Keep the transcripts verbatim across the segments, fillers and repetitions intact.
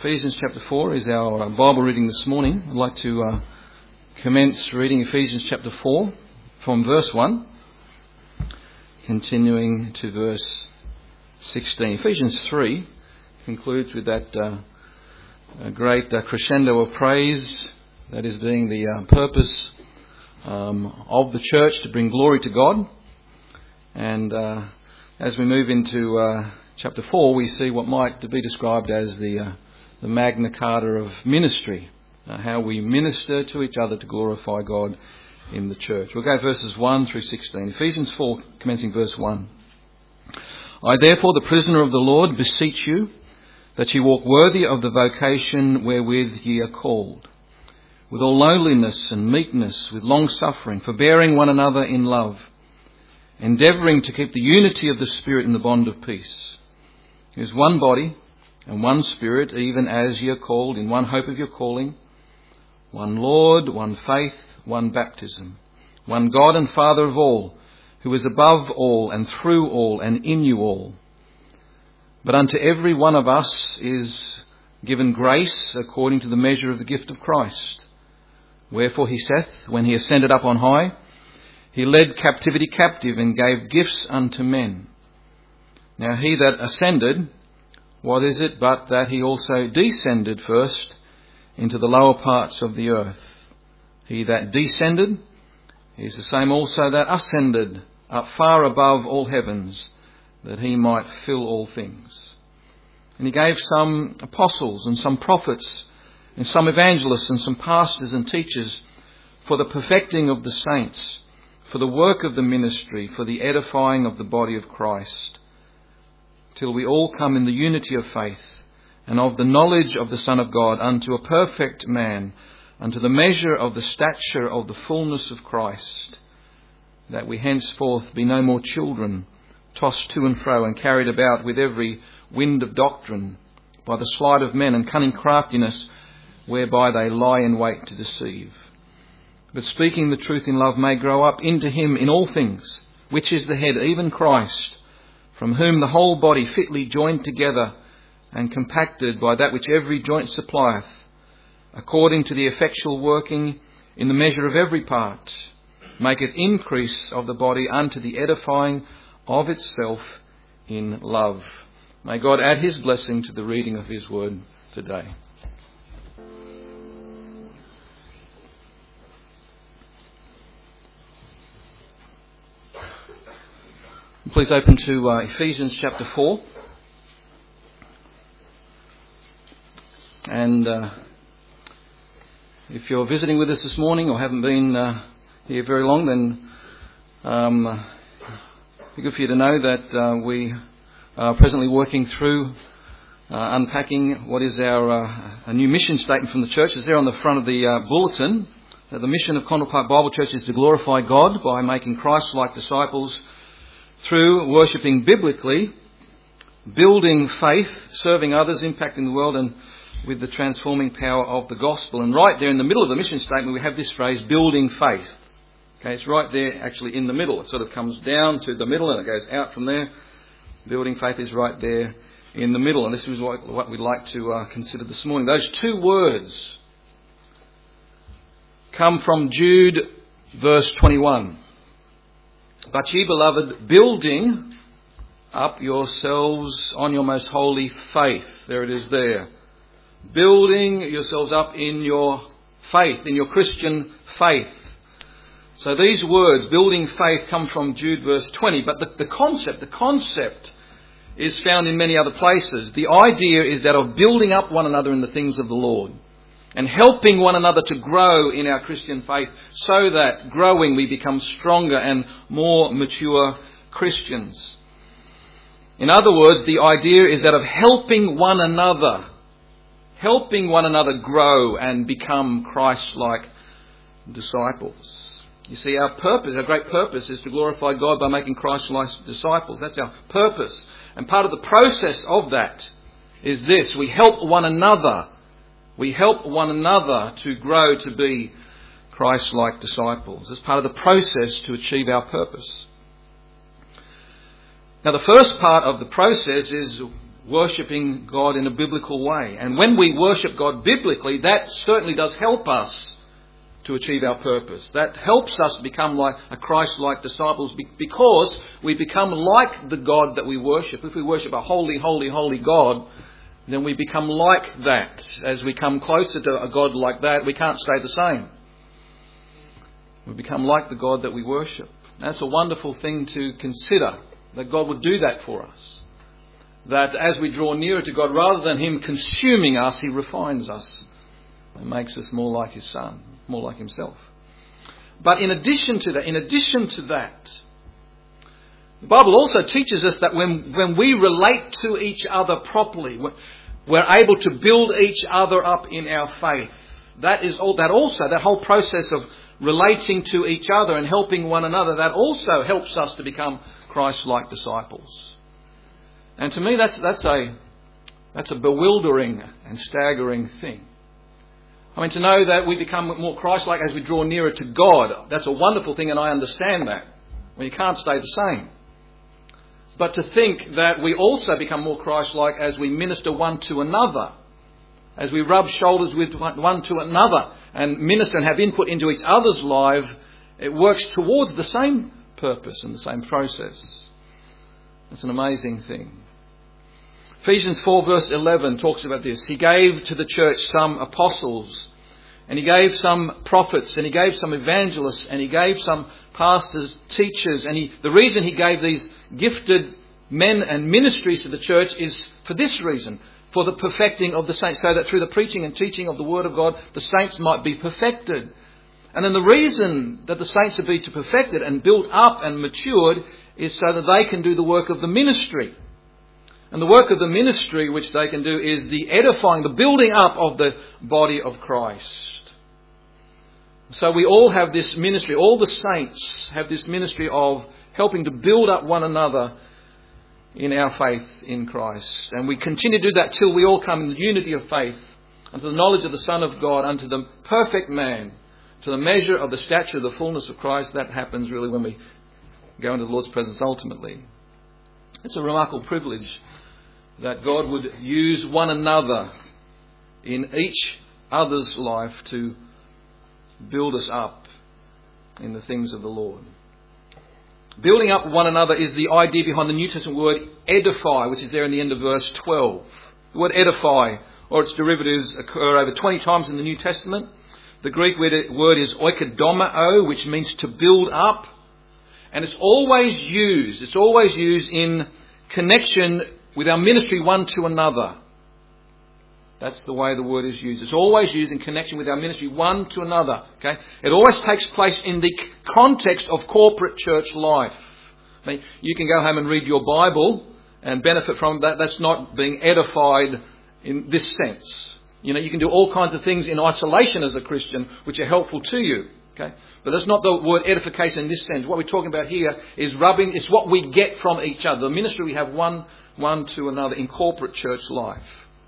Ephesians chapter four is our uh, Bible reading this morning. I'd like to uh, commence reading Ephesians chapter four from verse one, continuing to verse sixteen. Ephesians three concludes with that uh, great uh, crescendo of praise, that is being the uh, purpose um, of the church to bring glory to God. And uh, as we move into uh, chapter four, we see what might be described as the uh, the Magna Carta of ministry, uh, how we minister to each other to glorify God in the church. We'll go verses one through sixteen. Ephesians four, commencing verse one. I therefore, the prisoner of the Lord, beseech you that ye walk worthy of the vocation wherewith ye are called, with all lowliness and meekness, with long suffering, forbearing one another in love, endeavouring to keep the unity of the Spirit in the bond of peace. There is one body and one Spirit, even as ye are called in one hope of your calling, one Lord, one faith, one baptism, one God and Father of all, who is above all and through all and in you all. But unto every one of us is given grace according to the measure of the gift of Christ. Wherefore he saith, when he ascended up on high, he led captivity captive and gave gifts unto men. Now he that ascended, what is it but that he also descended first into the lower parts of the earth? He that descended is the same also that ascended up far above all heavens, that he might fill all things. And he gave some apostles and some prophets and some evangelists and some pastors and teachers for the perfecting of the saints, for the work of the ministry, for the edifying of the body of Christ, till we all come in the unity of faith and of the knowledge of the Son of God, unto a perfect man, unto the measure of the stature of the fullness of Christ, that we henceforth be no more children, tossed to and fro and carried about with every wind of doctrine, by the sleight of men and cunning craftiness, whereby they lie in wait to deceive. But speaking the truth in love may grow up into him in all things, which is the head, even Christ, from whom the whole body fitly joined together and compacted by that which every joint supplieth, according to the effectual working in the measure of every part, maketh increase of the body unto the edifying of itself in love. May God add his blessing to the reading of his word today. Please open to uh, Ephesians chapter four. And uh, if you're visiting with us this morning or haven't been uh, here very long, then um, it'd be good for you to know that uh, we are presently working through uh, unpacking what is our uh, a new mission statement from the church. It's there on the front of the uh, bulletin. That the mission of Condell Park Bible Church is to glorify God by making Christ-like disciples through worshipping biblically, building faith, serving others, impacting the world, and with the transforming power of the gospel. And right there in the middle of the mission statement, we have this phrase, building faith. Okay, it's right there actually in the middle. It sort of comes down to the middle and it goes out from there. Building faith is right there in the middle. And this is what, what we'd like to uh, consider this morning. Those two words come from Jude verse twenty-one. But ye, beloved, building up yourselves on your most holy faith. There it is there. Building yourselves up in your faith, in your Christian faith. So these words, building faith, come from Jude verse twenty. But the, the concept, the concept is found in many other places. The idea is that of building up one another in the things of the Lord, and helping one another to grow in our Christian faith, so that growing we become stronger and more mature Christians. In other words, the idea is that of helping one another, helping one another grow and become Christ-like disciples. You see, our purpose, our great purpose, is to glorify God by making Christ-like disciples. That's our purpose. And part of the process of that is this: we help one another. We help one another to grow to be Christ-like disciples. As part of the process to achieve our purpose. Now, the first part of the process is worshipping God in a biblical way. And when we worship God biblically, that certainly does help us to achieve our purpose. That helps us become like a Christ-like disciples, because we become like the God that we worship. If we worship a holy, holy, holy God, then we become like that. As we come closer to a God like that, we can't stay the same. We become like the God that we worship. That's a wonderful thing to consider, that God would do that for us. That as we draw nearer to God, rather than Him consuming us, He refines us and makes us more like His Son, more like Himself. But in addition to that, in addition to that, the Bible also teaches us that when, when we relate to each other properly, we're able to build each other up in our faith. That is all, that also, that whole process of relating to each other and helping one another, that also helps us to become Christ-like disciples. And to me, that's that's a that's a bewildering and staggering thing. I mean, to know that we become more Christ-like as we draw nearer to God, that's a wonderful thing, and I understand that. Well, you can't stay the same. But to think that we also become more Christ-like as we minister one to another, as we rub shoulders with one to another and minister and have input into each other's life, it works towards the same purpose and the same process. It's an amazing thing. Ephesians four verse eleven talks about this. He gave to the church some apostles, and He gave some prophets, and He gave some evangelists, and He gave some pastors, teachers. And he, the reason He gave these gifted men and ministries to the church is for this reason, for the perfecting of the saints, so that through the preaching and teaching of the Word of God, the saints might be perfected. And then the reason that the saints are to be perfected and built up and matured is so that they can do the work of the ministry. And the work of the ministry which they can do is the edifying, the building up of the body of Christ. So we all have this ministry, all the saints have this ministry of helping to build up one another in our faith in Christ. And we continue to do that till we all come in the unity of faith, unto the knowledge of the Son of God, unto the perfect man, to the measure of the stature of the fullness of Christ. That happens really when we go into the Lord's presence ultimately. It's a remarkable privilege that God would use one another in each other's life to build us up in the things of the Lord. Building up one another is the idea behind the New Testament word edify, which is there in the end of verse twelve. The word edify, or its derivatives, occur over twenty times in the New Testament. The Greek word is oikodomao, which means to build up. And it's always used, it's always used in connection with our ministry one to another. That's the way the word is used. It's always used in connection with our ministry one to another. Okay? It always takes place in the context of corporate church life. I mean, you can go home and read your Bible and benefit from that. That's not being edified in this sense. You know, you can do all kinds of things in isolation as a Christian which are helpful to you. Okay? But that's not the word edification in this sense. What we're talking about here is rubbing, it's what we get from each other. The ministry we have one one to another in corporate church life.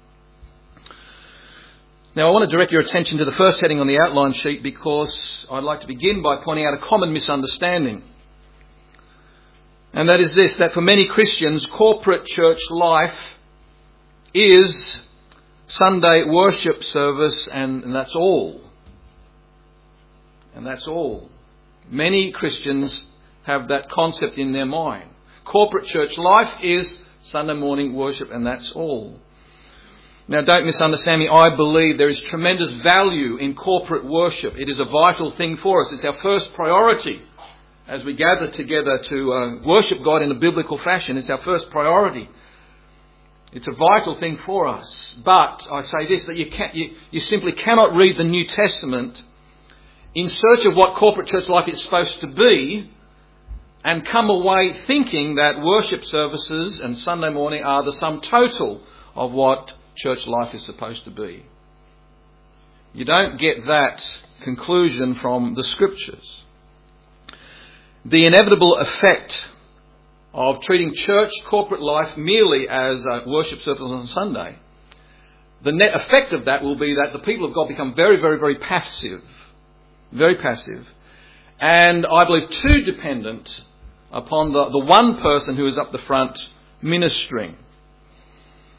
Now I want to direct your attention to the first heading on the outline sheet, because I'd like to begin by pointing out a common misunderstanding. And that is this, that for many Christians, corporate church life is Sunday worship service and, and that's all. And that's all. Many Christians have that concept in their mind. Corporate church life is Sunday morning worship and that's all. Now don't misunderstand me. I believe there is tremendous value in corporate worship. It is a vital thing for us. It's our first priority as we gather together to uh, worship God in a biblical fashion. It's our first priority. It's a vital thing for us. But I say this, that you, can't, you, you simply cannot read the New Testament in search of what corporate church life is supposed to be and come away thinking that worship services and Sunday morning are the sum total of what church life is supposed to be. You don't get that conclusion from the Scriptures. The inevitable effect of treating church corporate life merely as a worship service on Sunday, the net effect of that will be that the people of God become very, very, very passive. Very passive. And I believe too dependent upon the, the one person who is up the front ministering.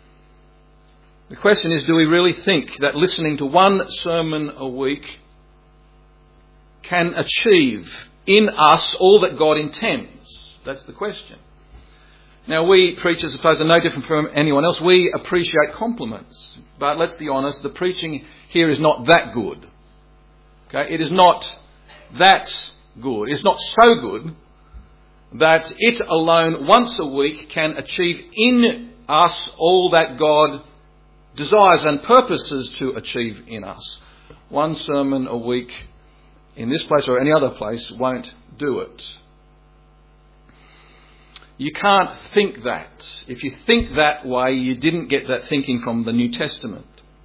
The question is, do we really think that listening to one sermon a week can achieve in us all that God intends? That's the question. Now, we preachers, I suppose, are no different from anyone else. We appreciate compliments. But let's be honest, the preaching here is not that good. Okay? It is not that good. It's not so good that it alone, once a week, can achieve in us all that God desires and purposes to achieve in us. One sermon a week in this place or any other place won't do it. You can't think that. If you think that way, you didn't get that thinking from the New Testament.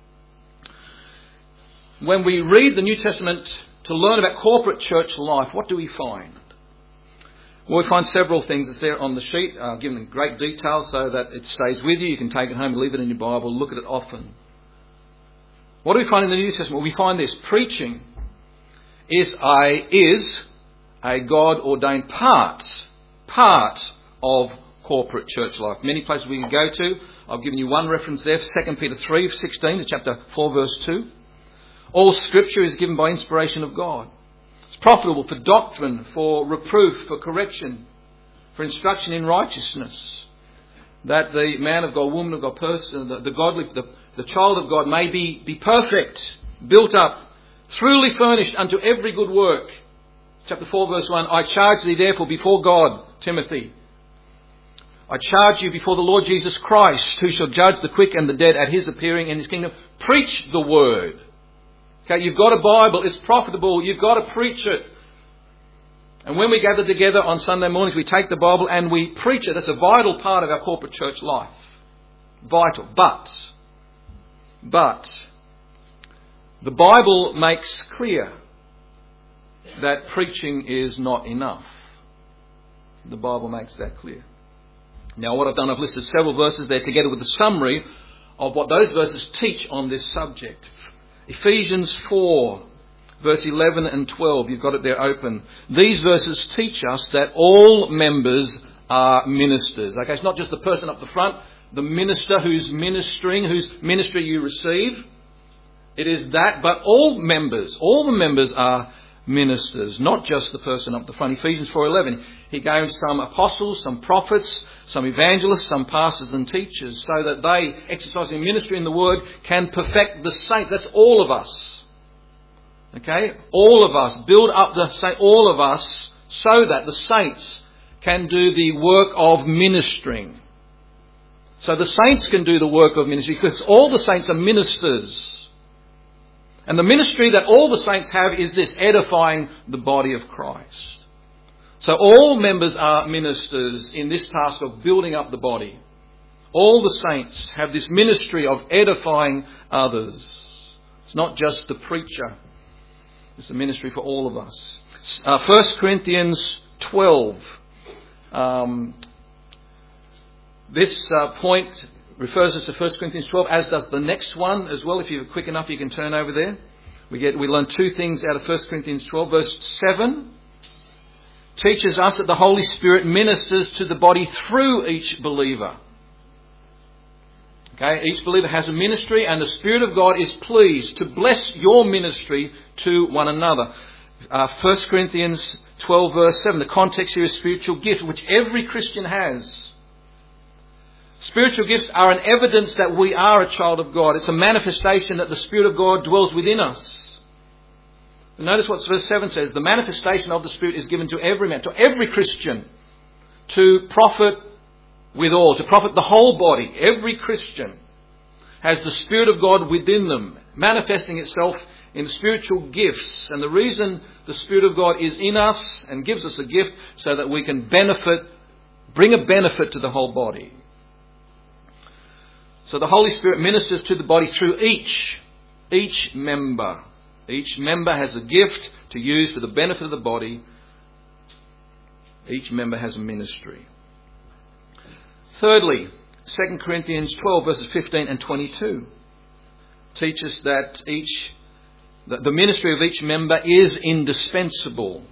When we read the New Testament to learn about corporate church life, what do we find? Well, we find several things. It's there on the sheet. I've given in great detail so that it stays with you. You can take it home and leave it in your Bible, look at it often. What do we find in the New Testament? Well, we find this. Preaching is a, is a God-ordained part, part of corporate church life. Many places we can go to. I've given you one reference there, Second Peter three sixteen to chapter four verse two. All scripture is given by inspiration of God. It's profitable for doctrine, for reproof, for correction, for instruction in righteousness, that the man of God, woman of God, person, the, the godly, the, the child of God may be, be perfect, built up, truly furnished unto every good work. Chapter four verse one, I charge thee therefore before God, Timothy, I charge you before the Lord Jesus Christ, who shall judge the quick and the dead at his appearing in his kingdom. Preach the word. Okay, you've got a Bible, it's profitable, you've got to preach it. And when we gather together on Sunday mornings, we take the Bible and we preach it. That's a vital part of our corporate church life. Vital. But, but, the Bible makes clear that preaching is not enough. The Bible makes that clear. Now, what I've done, I've listed several verses there together with a summary of what those verses teach on this subject. Ephesians four, verse eleven and twelve, you've got it there open. These verses teach us that all members are ministers. Okay, it's not just the person up the front, the minister who's ministering, whose ministry you receive. It is that, but all members, all the members are ministers, not just the person up the front. Ephesians four eleven, he gave some apostles, some prophets, some evangelists, some pastors and teachers, so that they, exercising ministry in the word, can perfect the saints. That's all of us. Okay? All of us. Build up the saints, all of us, so that the saints can do the work of ministering. So the saints can do the work of ministry, because all the saints are ministers. And the ministry that all the saints have is this, edifying the body of Christ. So all members are ministers in this task of building up the body. All the saints have this ministry of edifying others. It's not just the preacher. It's a ministry for all of us. Uh, First Corinthians twelve. Um, this uh, point refers us to First Corinthians twelve, as does the next one as well. If you're quick enough, you can turn over there. We get we learn two things out of First Corinthians twelve. Verse seven teaches us that the Holy Spirit ministers to the body through each believer. Okay, each believer has a ministry, and the Spirit of God is pleased to bless your ministry to one another. Uh, First Corinthians twelve verse seven, the context here is spiritual gift, which every Christian has. Spiritual gifts are an evidence that we are a child of God. It's a manifestation that the Spirit of God dwells within us. And notice what verse seven says. The manifestation of the Spirit is given to every man, to every Christian, to profit withal, to profit the whole body. Every Christian has the Spirit of God within them, manifesting itself in spiritual gifts. And the reason the Spirit of God is in us and gives us a gift, so that we can benefit, bring a benefit to the whole body. So the Holy Spirit ministers to the body through each, each member. Each member has a gift to use for the benefit of the body. Each member has a ministry. Thirdly, Second Corinthians twelve verses fifteen and twenty-two teaches that each, that the ministry of each member is indispensable.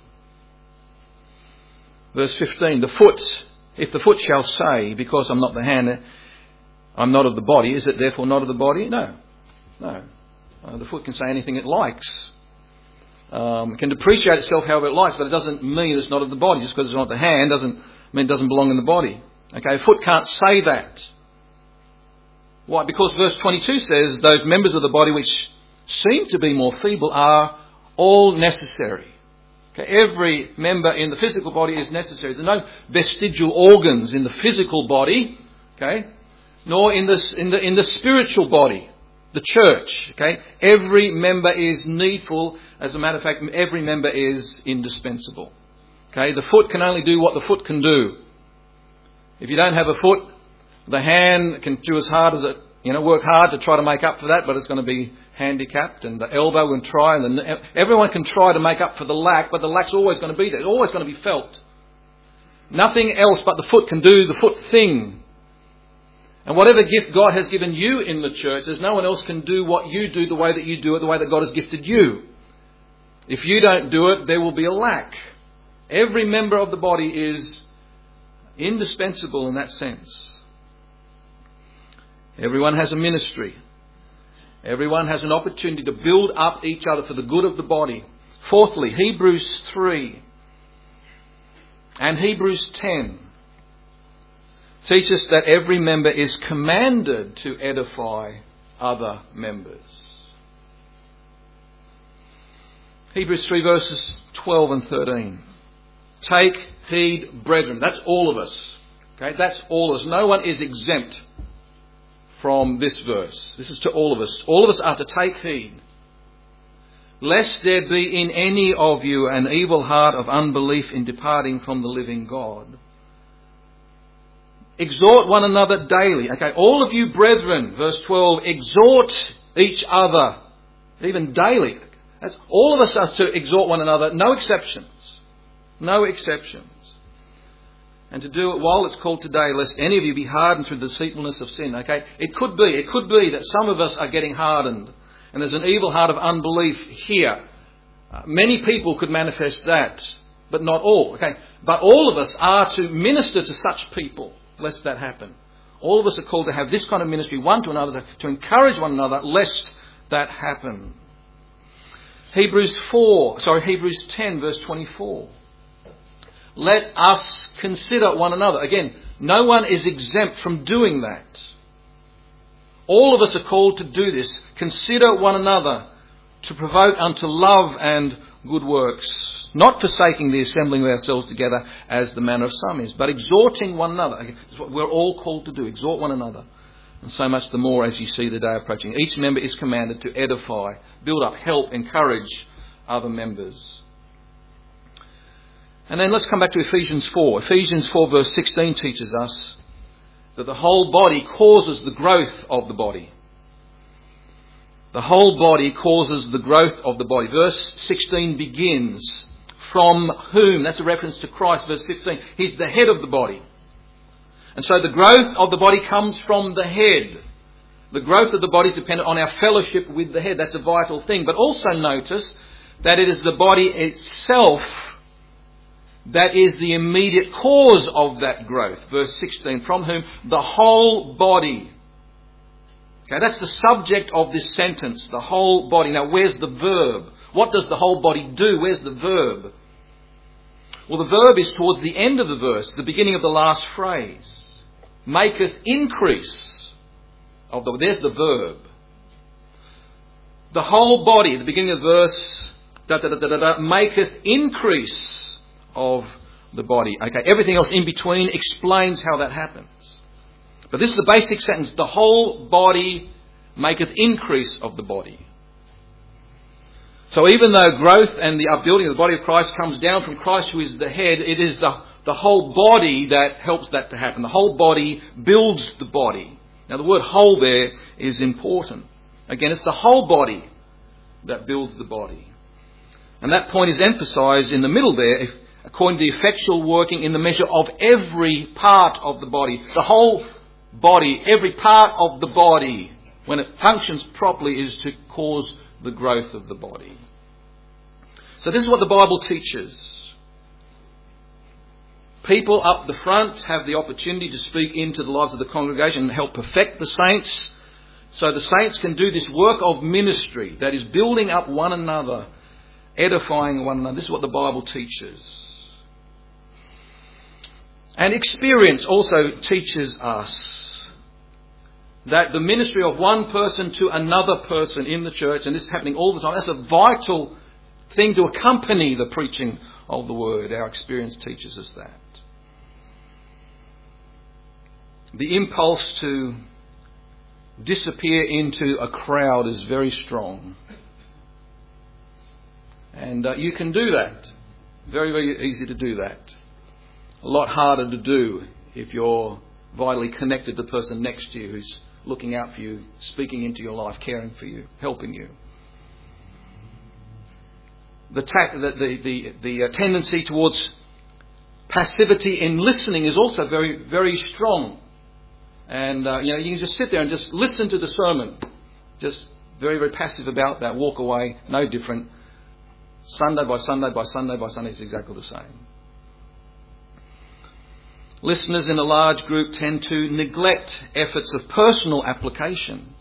Verse fifteen, the foot, if the foot shall say, because I'm not the hand, I'm not of the body. Is it therefore not of the body? No. No. Uh, the foot can say anything it likes. Um, it can depreciate itself however it likes, but it doesn't mean it's not of the body. Just because it's not the hand doesn't mean it doesn't belong in the body. Okay, a foot can't say that. Why? Because verse twenty-two says, those members of the body which seem to be more feeble are all necessary. Okay, every member in the physical body is necessary. There's no vestigial organs in the physical body, okay, nor in the, in the, in the spiritual body, the church. Okay, every member is needful. As a matter of fact, every member is indispensable. Okay, the foot can only do what the foot can do. If you don't have a foot, the hand can do as hard as it, you know, work hard to try to make up for that, but it's going to be handicapped. And the elbow can try, and the, everyone can try to make up for the lack, but the lack's always going to be there. It's always going to be felt. Nothing else but the foot can do the foot thing. And whatever gift God has given you in the church, there's no one else can do what you do the way that you do it, the way that God has gifted you. If you don't do it, there will be a lack. Every member of the body is indispensable in that sense. Everyone has a ministry. Everyone has an opportunity to build up each other for the good of the body. Fourthly, Hebrews three and Hebrews ten teach us that every member is commanded to edify other members. Hebrews three verses twelve and thirteen. Take heed, brethren. That's all of us. Okay, that's all of us. No one is exempt from this verse. This is to all of us. All of us are to take heed, lest there be in any of you an evil heart of unbelief in departing from the living God. Exhort one another daily. Okay, all of you brethren, verse twelve, exhort each other, even daily. That's, all of us are to exhort one another, no exceptions. No exceptions. And to do it while it's called today, lest any of you be hardened through the deceitfulness of sin. Okay, it could be, it could be that some of us are getting hardened, and there's an evil heart of unbelief here. Uh, many people could manifest that, but not all. Okay, but all of us are to minister to such people, lest that happen. All of us are called to have this kind of ministry, one to another, to encourage one another, lest that happen. Hebrews four, sorry, Hebrews ten, verse twenty-four. Let us consider one another. Again, no one is exempt from doing that. All of us are called to do this. Consider one another to provoke unto love and good works, not forsaking the assembling of ourselves together as the manner of some is, but exhorting one another. Again, that's what we're all called to do, exhort one another. And so much the more as you see the day approaching. Each member is commanded to edify, build up, help, encourage other members. And then let's come back to Ephesians four. Ephesians four verse sixteen teaches us that the whole body causes the growth of the body. The whole body causes the growth of the body. Verse sixteen begins, from whom, that's a reference to Christ. Verse fifteen, he's the head of the body. And so the growth of the body comes from the head. The growth of the body is dependent on our fellowship with the head. That's a vital thing. But also notice that it is the body itself that is the immediate cause of that growth. Verse sixteen, from whom the whole body. Okay, that's the subject of this sentence, the whole body. Now, where's the verb? What does the whole body do? Where's the verb? Well, the verb is towards the end of the verse, the beginning of the last phrase. Maketh increase of the, there's the verb. The whole body, at the beginning of the verse, da, da, da, da, da, da, maketh increase of the body. Okay, everything else in between explains how that happens. But this is the basic sentence. The whole body maketh increase of the body. So even though growth and the upbuilding of the body of Christ comes down from Christ, who is the head, it is the, the whole body that helps that to happen. The whole body builds the body. Now the word whole there is important. Again, it's the whole body that builds the body. And that point is emphasised in the middle there, if, according to the effectual working in the measure of every part of the body. The whole body, every part of the body, when it functions properly, is to cause the growth of the body. So this is what the Bible teaches. People up the front have the opportunity to speak into the lives of the congregation and help perfect the saints, so the saints can do this work of ministry that is building up one another, edifying one another. This is what the Bible teaches. And experience also teaches us that the ministry of one person to another person in the church, and this is happening all the time, that's a vital thing to accompany the preaching of the word. Our experience teaches us that. The impulse to disappear into a crowd is very strong. And uh, you can do that. Very, very easy to do that. A lot harder to do if you're vitally connected to the person next to you who's looking out for you, speaking into your life, caring for you, helping you. The, ta- the, the, the, the uh, tendency towards passivity in listening is also very, very strong. And, uh, you know, you can just sit there and just listen to the sermon. Just very, very passive about that. Walk away, no different. Sunday by Sunday by Sunday by Sunday is exactly the same. Listeners in a large group tend to neglect efforts of personal application.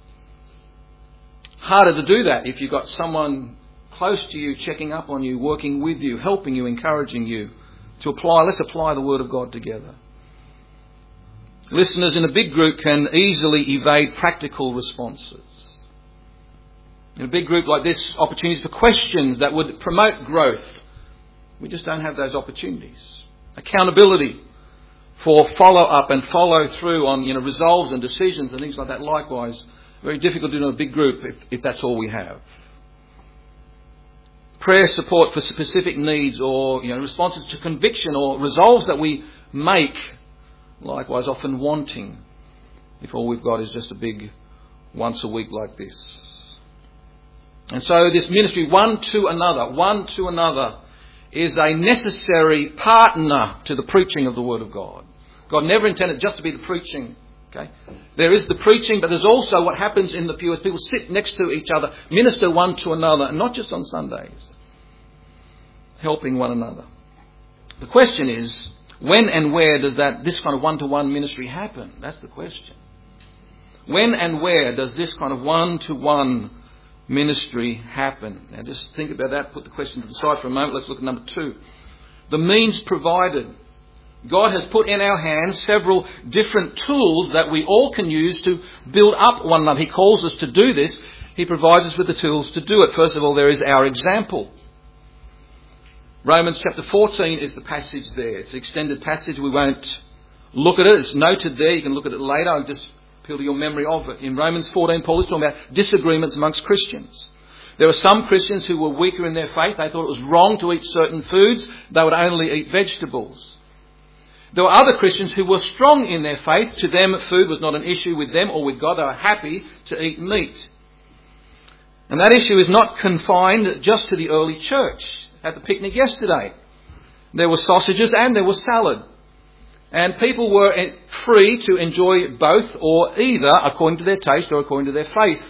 Harder to do that if you've got someone close to you, checking up on you, working with you, helping you, encouraging you to apply. Let's apply the Word of God together. Listeners in a big group can easily evade practical responses. In a big group like this, opportunities for questions that would promote growth. We just don't have those opportunities. Accountability for follow-up and follow-through on, you know, resolves and decisions and things like that. Likewise, very difficult to do in a big group if, if that's all we have. Prayer support for specific needs or, you know, responses to conviction or resolves that we make. Likewise, often wanting if all we've got is just a big once a week like this. And so this ministry, one to another, one to another, is a necessary partner to the preaching of the Word of God. God never intended just to be the preaching. Okay, there is the preaching, but there's also what happens in the pew as people sit next to each other, minister one to another, and not just on Sundays, helping one another. The question is, when and where does that this kind of one-to-one ministry happen? That's the question. When and where does this kind of one-to-one ministry happen? Now just think about that, put the question to the side for a moment. Let's look at number two. The means provided. God has put in our hands several different tools that we all can use to build up one another. He calls us to do this. He provides us with the tools to do it. First of all, there is our example. Romans chapter fourteen is the passage there. It's an extended passage. We won't look at it. It's noted there. You can look at it later. I'll just appeal to your memory of it. In Romans fourteen, Paul is talking about disagreements amongst Christians. There were some Christians who were weaker in their faith. They thought it was wrong to eat certain foods. They would only eat vegetables. There were other Christians who were strong in their faith. To them, food was not an issue with them or with God. They were happy to eat meat. And that issue is not confined just to the early church. At the picnic yesterday, there were sausages and there was salad. And people were free to enjoy both or either according to their taste or according to their faith.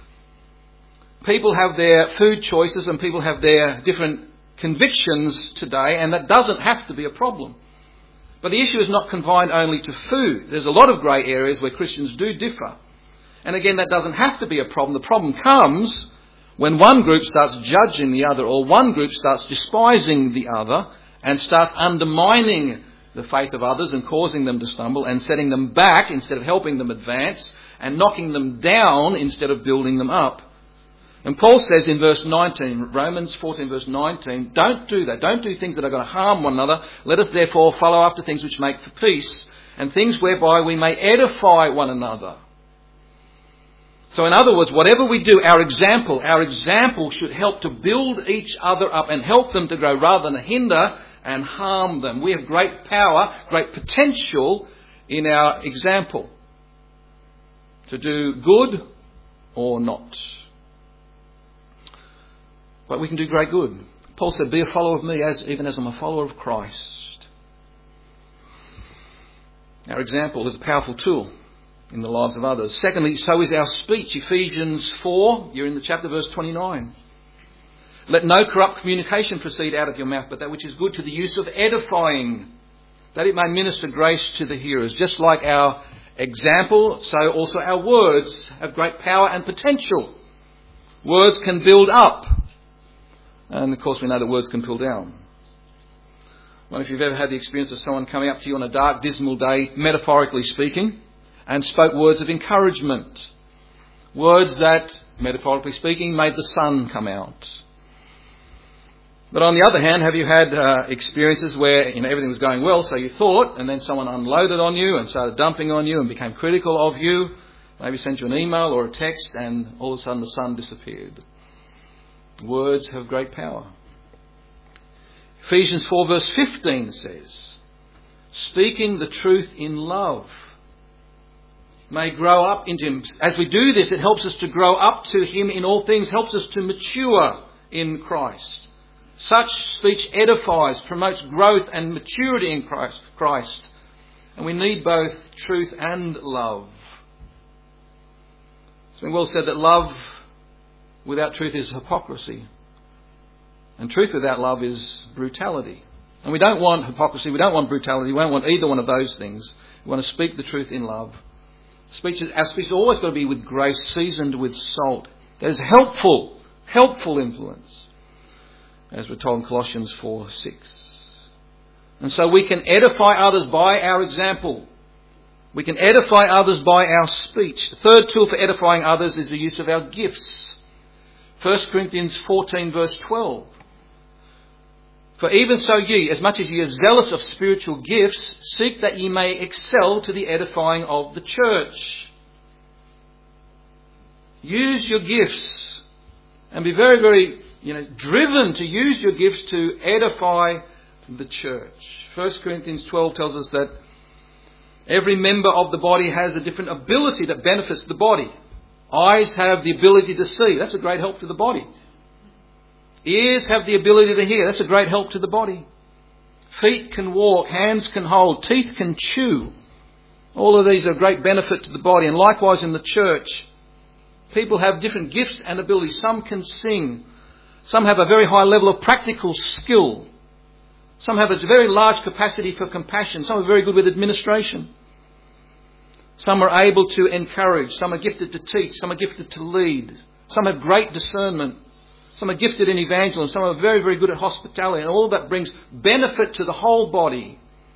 People have their food choices and people have their different convictions today, and that doesn't have to be a problem. But the issue is not confined only to food. There's a lot of grey areas where Christians do differ. And again, that doesn't have to be a problem. The problem comes when one group starts judging the other, or one group starts despising the other and starts undermining the faith of others and causing them to stumble and setting them back instead of helping them advance and knocking them down instead of building them up. And Paul says in verse nineteen, Romans fourteen verse nineteen, don't do that. Don't do things that are going to harm one another. Let us therefore follow after things which make for peace and things whereby we may edify one another. So in other words, whatever we do, our example, our example should help to build each other up and help them to grow rather than hinder and harm them. We have great power, great potential in our example to do good or not. But we can do great good. Paul said, be a follower of me as even as I'm a follower of Christ. Our example is a powerful tool in the lives of others. Secondly, so is our speech. Ephesians four, you're in the chapter, verse twenty-nine. Let no corrupt communication proceed out of your mouth, but that which is good to the use of edifying. that it may minister grace to the hearers. Just like our example, so also our words have great power and potential. Words can build up. And of course we know that words can pull down. Well, if you've ever had the experience of someone coming up to you on a dark, dismal day, metaphorically speaking, and spoke words of encouragement. Words that, metaphorically speaking, made the sun come out. But on the other hand, have you had uh, experiences where, you know, everything was going well, so you thought, and then someone unloaded on you and started dumping on you and became critical of you, maybe sent you an email or a text, and all of a sudden the sun disappeared. Words have great power. Ephesians four verse fifteen says, speaking the truth in love may grow up into Him. As we do this, it helps us to grow up to Him in all things, helps us to mature in Christ. Such speech edifies, promotes growth and maturity in Christ. Christ. And we need both truth and love. It's been well said that love without truth is hypocrisy. And truth without love is brutality. And we don't want hypocrisy, we don't want brutality, we don't want either one of those things. We want to speak the truth in love. Speech, our speech has always got to be with grace, seasoned with salt. There's helpful, helpful influence, as we're told in Colossians four six. And so we can edify others by our example. We can edify others by our speech. The third tool for edifying others is the use of our gifts. First Corinthians fourteen verse twelve. For even so ye, as much as ye are zealous of spiritual gifts, seek that ye may excel to the edifying of the church. Use your gifts and be very, very, you know, driven to use your gifts to edify the church. First Corinthians twelve tells us that every member of the body has a different ability that benefits the body. Eyes have the ability to see. That's a great help to the body. Ears have the ability to hear. That's a great help to the body. Feet can walk. Hands can hold. Teeth can chew. All of these are a great benefit to the body. And likewise in the church, people have different gifts and abilities. Some can sing. Some have a very high level of practical skill. Some have a very large capacity for compassion. Some are very good with administration. Some are able to encourage. Some are gifted to teach. Some are gifted to lead. Some have great discernment. Some are gifted in evangelism. Some are very, very good at hospitality. And all that brings benefit to the whole body.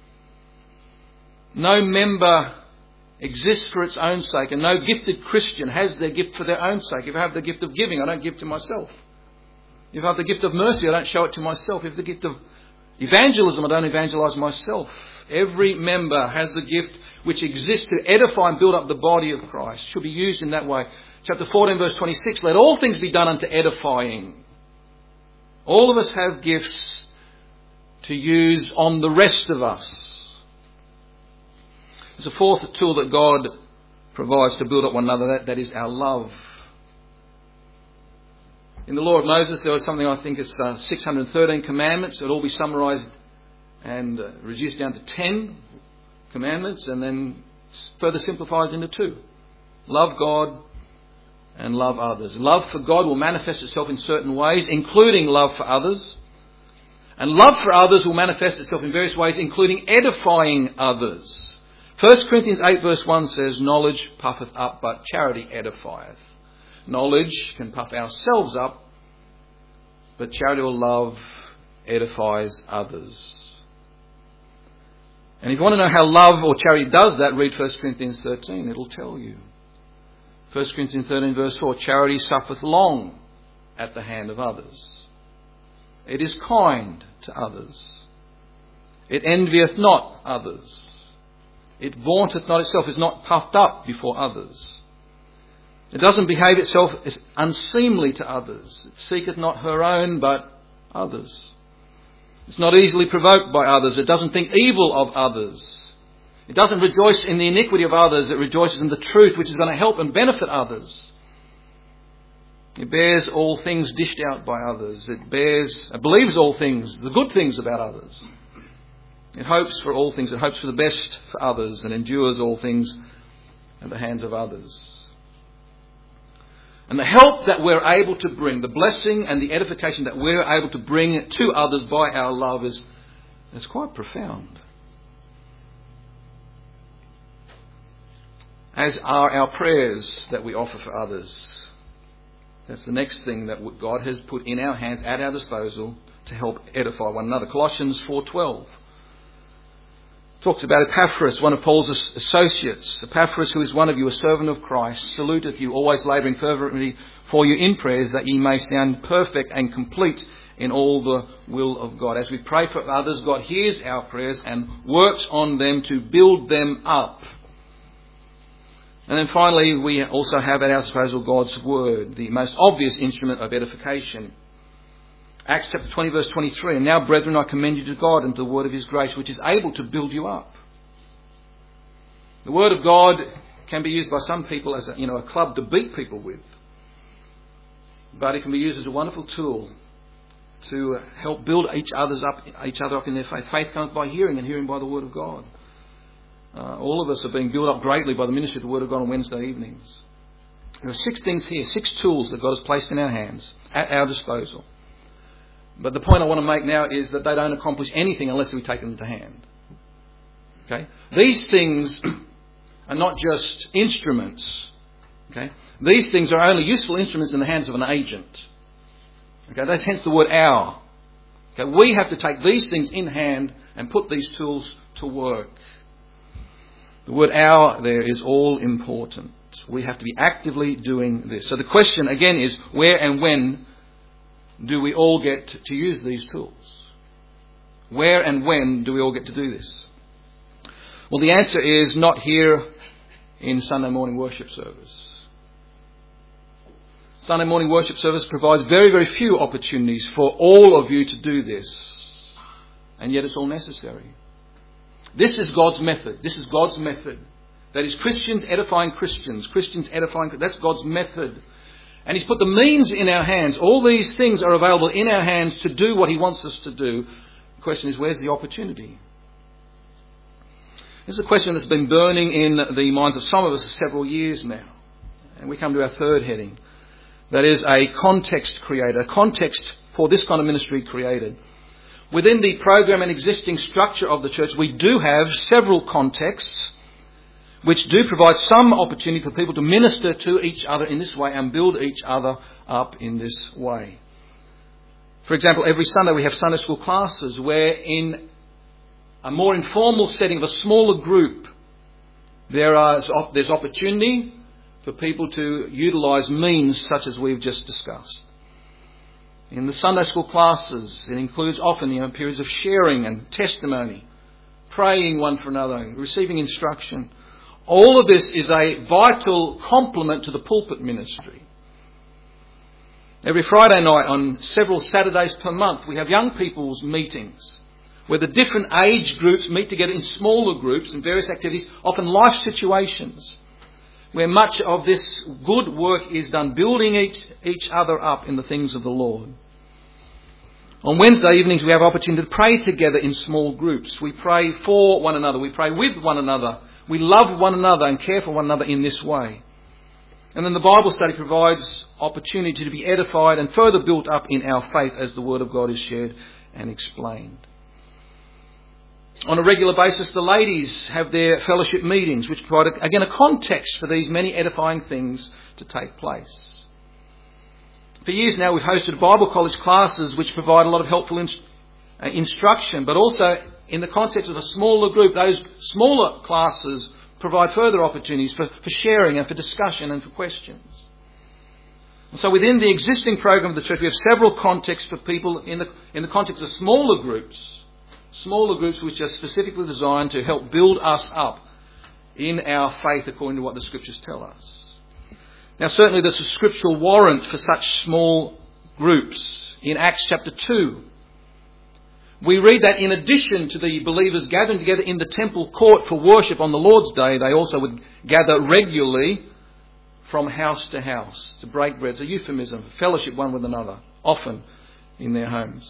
No member exists for its own sake. And no gifted Christian has their gift for their own sake. If I have the gift of giving, I don't give to myself. If I have the gift of mercy, I don't show it to myself. If I have the gift of evangelism, I don't evangelize myself. Every member has the gift which exists to edify and build up the body of Christ. Should be used in that way. Chapter fourteen verse twenty-six, let all things be done unto edifying. All of us have gifts to use on the rest of us. There's a fourth tool that God provides to build up one another. That, that is our love. In the law of Moses, there was something, I think it's uh, six hundred thirteen commandments. It will all be summarised and uh, reduced down to ten commandments, and then further simplified into two. Love God and love others. Love for God will manifest itself in certain ways, including love for others. And love for others will manifest itself in various ways, including edifying others. First Corinthians eight verse one says, knowledge puffeth up, but charity edifieth. Knowledge can puff ourselves up, but charitable love edifies others. And if you want to know how love or charity does that, read First Corinthians thirteen. It'll tell you. First Corinthians thirteen verse four, charity suffereth long at the hand of others. It is kind to others. It envieth not others. It vaunteth not itself, is not puffed up before others. It doesn't behave itself as unseemly to others. It seeketh not her own, but others. It's not easily provoked by others. It doesn't think evil of others. It doesn't rejoice in the iniquity of others. It rejoices in the truth, which is going to help and benefit others. It bears all things dished out by others. It bears, it believes all things, the good things about others. It hopes for all things. It hopes for the best for others and endures all things at the hands of others. And the help that we're able to bring, the blessing and the edification that we're able to bring to others by our love is, is quite profound. as are our prayers that we offer for others. That's the next thing that God has put in our hands, at our disposal, to help edify one another. Colossians four twelve talks about Epaphras, one of Paul's associates. Epaphras, who is one of you, a servant of Christ, saluteth you, always labouring fervently for you in prayers, that ye may stand perfect and complete in all the will of God. As we pray for others, God hears our prayers and works on them to build them up. And then finally, we also have at our disposal God's Word, the most obvious instrument of edification. Acts chapter twenty verse twenty-three, and now, brethren, I commend you to God and to the word of his grace, which is able to build you up. The word of God can be used by some people as a, you know, a club to beat people with. But it can be used as a wonderful tool to help build each other's up, each other up in their faith. Faith comes by hearing, and hearing by the word of God. Uh, all of us are being built up greatly by the ministry of the word of God on Wednesday evenings. There are six things here, six tools that God has placed in our hands, at our disposal. But the point I want to make now is that they don't accomplish anything unless we take them to hand. Okay? These things are not just instruments. Okay? These things are only useful instruments in the hands of an agent. Okay? That's hence the word our. Okay? We have to take these things in hand and put these tools to work. The word our there is all important. We have to be actively doing this. So the question again is, where and when do we all get to use these tools? Where and when do we all get to do this? Well, the answer is not here in Sunday morning worship service. Sunday morning worship service provides very, very few opportunities for all of you to do this. And yet it's all necessary. This is God's method. This is God's method. That is Christians edifying Christians. Christians edifying... That's God's method. And he's put the means in our hands. All these things are available in our hands to do what he wants us to do. The question is, where's the opportunity? This is a question that's been burning in the minds of some of us for several years now. And we come to our third heading. That is a context created. A context for this kind of ministry created. Within the program and existing structure of the church, we do have several contexts which do provide some opportunity for people to minister to each other in this way and build each other up in this way. For example, every Sunday we have Sunday school classes where in a more informal setting of a smaller group, there are, there's opportunity for people to utilise means such as we've just discussed. In the Sunday school classes, it includes often you know, periods of sharing and testimony, praying one for another, receiving instruction. All of this is a vital complement to the pulpit ministry. Every Friday night on several Saturdays per month, we have young people's meetings where the different age groups meet together in smaller groups and various activities, often life situations, where much of this good work is done, building each, each other up in the things of the Lord. On Wednesday evenings, we have opportunity to pray together in small groups. We pray for one another. We pray with one another. We love one another and care for one another in this way. And then the Bible study provides opportunity to be edified and further built up in our faith as the Word of God is shared and explained. On a regular basis, the ladies have their fellowship meetings, which provide, again, a context for these many edifying things to take place. For years now, we've hosted Bible college classes which provide a lot of helpful inst- uh, instruction, but also in the context of a smaller group, those smaller classes provide further opportunities for, for sharing and for discussion and for questions. And so within the existing program of the church, we have several contexts for people in the, in the context of smaller groups. Smaller groups which are specifically designed to help build us up in our faith according to what the Scriptures tell us. Now certainly there's a scriptural warrant for such small groups. In Acts chapter two, we read that in addition to the believers gathering together in the temple court for worship on the Lord's Day, they also would gather regularly from house to house to break bread. It's a euphemism, fellowship one with another, often in their homes.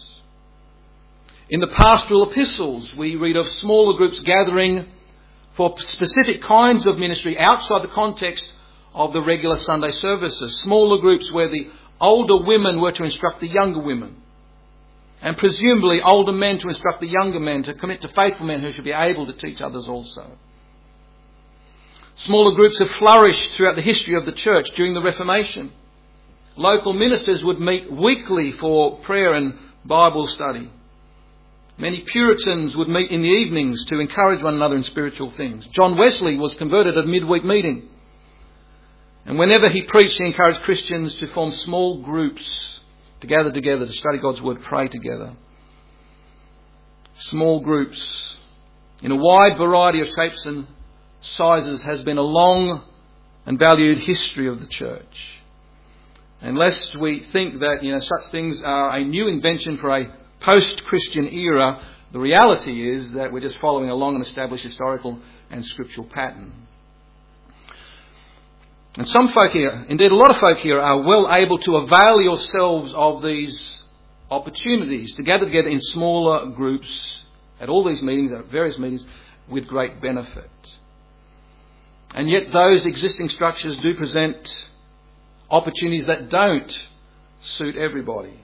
In the pastoral epistles, we read of smaller groups gathering for specific kinds of ministry outside the context of the regular Sunday services. Smaller groups where the older women were to instruct the younger women. And presumably older men to instruct the younger men to commit to faithful men who should be able to teach others also. Smaller groups have flourished throughout the history of the church during the Reformation. Local ministers would meet weekly for prayer and Bible study. Many Puritans would meet in the evenings to encourage one another in spiritual things. John Wesley was converted at a midweek meeting. And whenever he preached, he encouraged Christians to form small groups to gather together, to study God's Word, pray together. Small groups in a wide variety of shapes and sizes has been a long and valued history of the church. And lest we think that, you know, such things are a new invention for a post-Christian era, the reality is that we're just following a long and established historical and scriptural pattern. And some folk here, indeed a lot of folk here, are well able to avail yourselves of these opportunities to gather together in smaller groups at all these meetings, at various meetings, with great benefit. And yet those existing structures do present opportunities that don't suit everybody.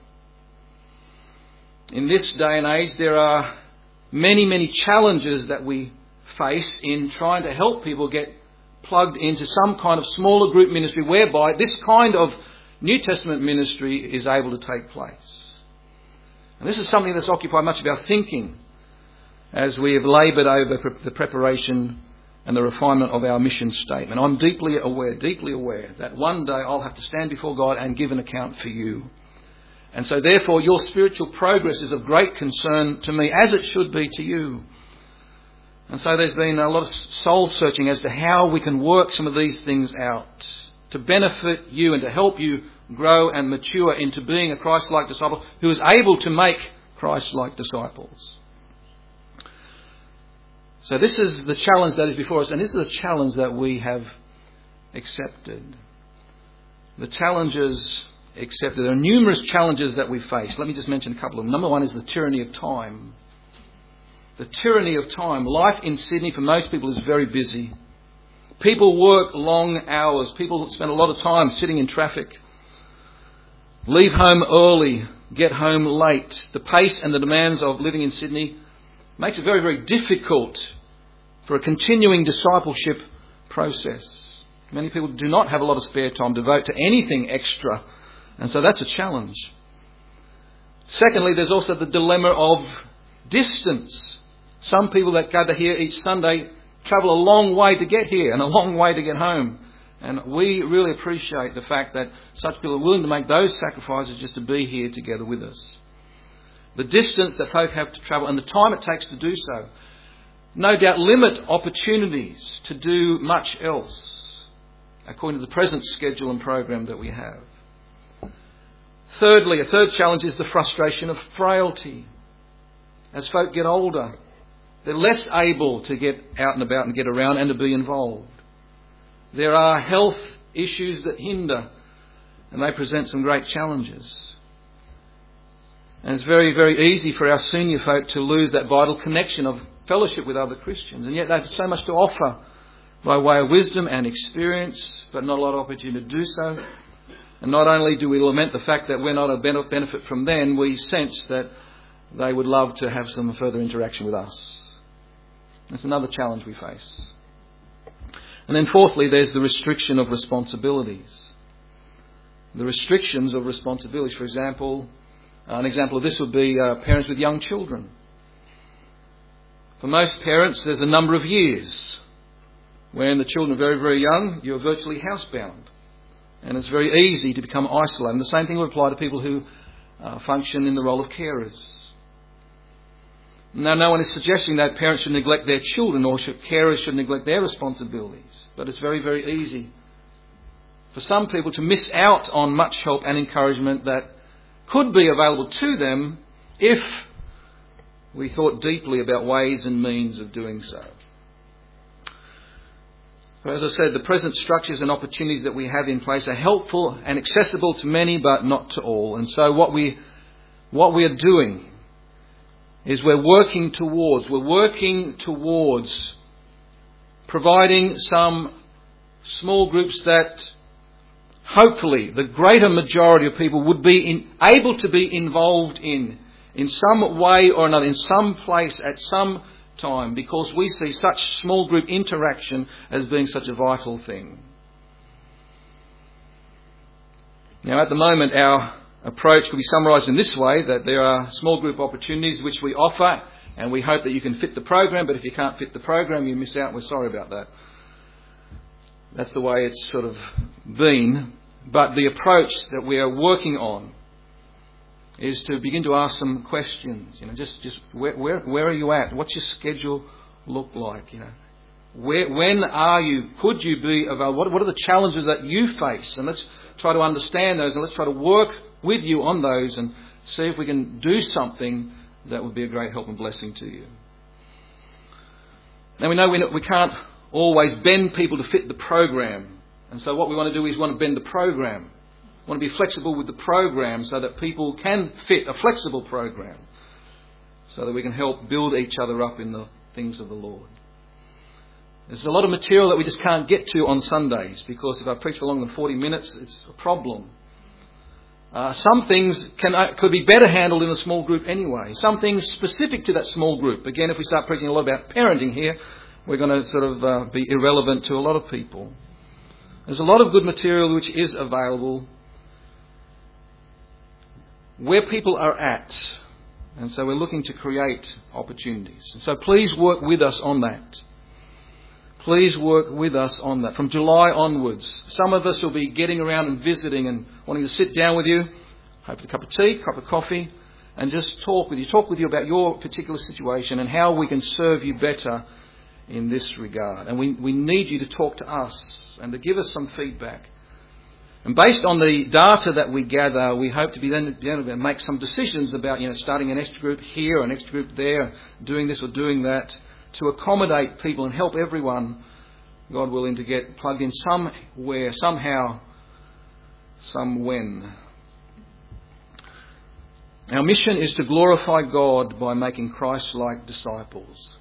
In this day and age, there are many, many challenges that we face in trying to help people get plugged into some kind of smaller group ministry whereby this kind of New Testament ministry is able to take place. And this is something that's occupied much of our thinking as we have laboured over the preparation and the refinement of our mission statement. I'm deeply aware, deeply aware that one day I'll have to stand before God and give an account for you. And so therefore your spiritual progress is of great concern to me, as it should be to you. And so there's been a lot of soul searching as to how we can work some of these things out to benefit you and to help you grow and mature into being a Christ-like disciple who is able to make Christ-like disciples. So this is the challenge that is before us, and this is a challenge that we have accepted. The challenges accepted. There are numerous challenges that we face. Let me just mention a couple of them. Number one is the tyranny of time. The tyranny of time. Life in Sydney for most people is very busy. People work long hours. People spend a lot of time sitting in traffic. Leave home early, get home late. The pace and the demands of living in Sydney makes it very, very difficult for a continuing discipleship process. Many people do not have a lot of spare time to devote to anything extra, and so that's a challenge. Secondly, there's also the dilemma of distance. Some people that gather here each Sunday travel a long way to get here and a long way to get home. And we really appreciate the fact that such people are willing to make those sacrifices just to be here together with us. The distance that folk have to travel and the time it takes to do so no doubt limit opportunities to do much else according to the present schedule and program that we have. Thirdly, a third challenge is the frustration of frailty. As folk get older, they're less able to get out and about and get around and to be involved. There are health issues that hinder, and they present some great challenges. And it's very, very easy for our senior folk to lose that vital connection of fellowship with other Christians. And yet they have so much to offer by way of wisdom and experience, but not a lot of opportunity to do so. And not only do we lament the fact that we're not a benefit from them, we sense that they would love to have some further interaction with us. That's another challenge we face. And then fourthly, there's the restriction of responsibilities. The restrictions of responsibilities. For example, an example of this would be uh, parents with young children. For most parents, there's a number of years when the children are very, very young, you're virtually housebound. And it's very easy to become isolated. And the same thing would apply to people who uh, function in the role of carers. Now, no one is suggesting that parents should neglect their children or should, carers should neglect their responsibilities. But it's very, very easy for some people to miss out on much help and encouragement that could be available to them if we thought deeply about ways and means of doing so. So as I said, the present structures and opportunities that we have in place are helpful and accessible to many, but not to all. And so what we what we are doing is we're working towards, we're working towards providing some small groups that hopefully the greater majority of people would be in, able to be involved in, in some way or another, in some place, at some time, because we see such small group interaction as being such a vital thing. Now, at the moment, our approach could be summarised in this way, that there are small group opportunities which we offer, and we hope that you can fit the program, but if you can't fit the program, you miss out. We're sorry about that. That's the way it's sort of been. But the approach that we are working on is to begin to ask some questions. You know, just just where where, where are you at? What's your schedule look like? You know, where when are you? Could you be available? What, what are the challenges that you face? And let's try to understand those, and let's try to work with you on those, and see if we can do something that would be a great help and blessing to you. Now we know we we can't always bend people to fit the program. And so what we want to do is we want to bend the program. We want to be flexible with the program so that people can fit a flexible program, so that we can help build each other up in the things of the Lord. There's a lot of material that we just can't get to on Sundays, because if I preach for longer than forty minutes, it's a problem. Uh, some things can uh, could be better handled in a small group anyway. Some things specific to that small group. Again, if we start preaching a lot about parenting here, we're going to sort of uh, be irrelevant to a lot of people. There's a lot of good material which is available where people are at. And so we're looking to create opportunities. And so please work with us on that. Please work with us on that. From July onwards, some of us will be getting around and visiting and wanting to sit down with you, have a cup of tea, a cup of coffee, and just talk with you. Talk with you about your particular situation and how we can serve you better in this regard. And we, we need you to talk to us and to give us some feedback. And based on the data that we gather, we hope to be then be able to make some decisions about, you know, starting an extra group here, an extra group there, doing this or doing that, to accommodate people and help everyone, God willing, to get plugged in somewhere, somehow, some when. Our mission is to glorify God by making Christ-like disciples.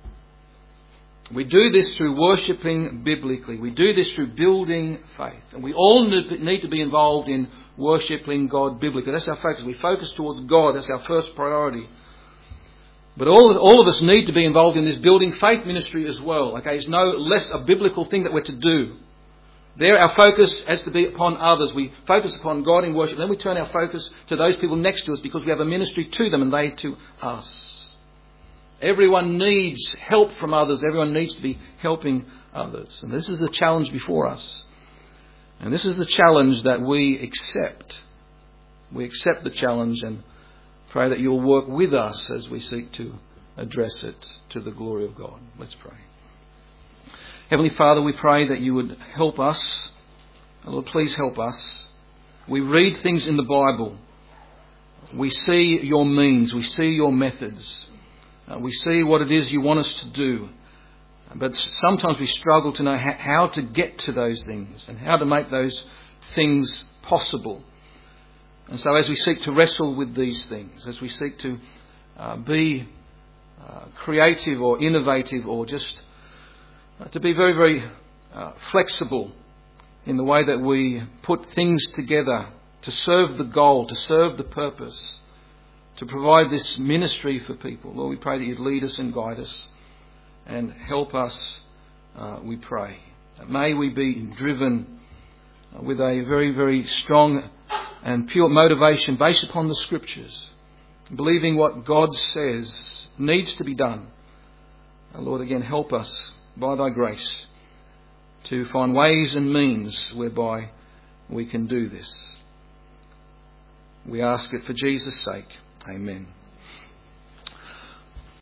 We do this through worshipping biblically. We do this through building faith. And we all need to be involved in worshipping God biblically. That's our focus. We focus towards God. That's our first priority. But all, all of us need to be involved in this building faith ministry as well. Okay, it's no less a biblical thing that we're to do. There our focus has to be upon others. We focus upon God in worship. Then we turn our focus to those people next to us, because we have a ministry to them and they to us. Everyone needs help from others. Everyone needs to be helping others. And this is the challenge before us. And this is the challenge that we accept. We accept the challenge and pray that you'll work with us as we seek to address it to the glory of God. Let's pray. Heavenly Father, we pray that you would help us. Lord, please help us. We read things in the Bible. We see your means. We see your methods. Uh, we see what it is you want us to do. But sometimes we struggle to know ha- how to get to those things and how to make those things possible. And so as we seek to wrestle with these things, as we seek to uh, be uh, creative or innovative, or just uh, to be very, very uh, flexible in the way that we put things together to serve the goal, to serve the purpose, to provide this ministry for people. Lord, we pray that you'd lead us and guide us and help us, uh, we pray. May we be driven with a very, very strong and pure motivation based upon the Scriptures, believing what God says needs to be done. And Lord, again, help us by thy grace to find ways and means whereby we can do this. We ask it for Jesus' sake. Amen.